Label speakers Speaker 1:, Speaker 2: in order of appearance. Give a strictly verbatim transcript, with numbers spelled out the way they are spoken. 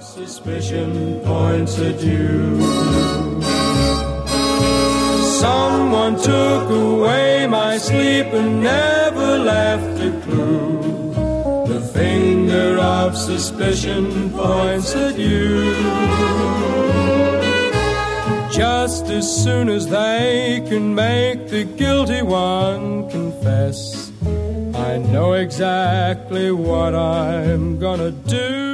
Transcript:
Speaker 1: Suspicion points at you. Someone took away my sleep and never left a clue. The finger of suspicion points at you. Just as soon as they can make the guilty one confess, I know exactly what I'm gonna do.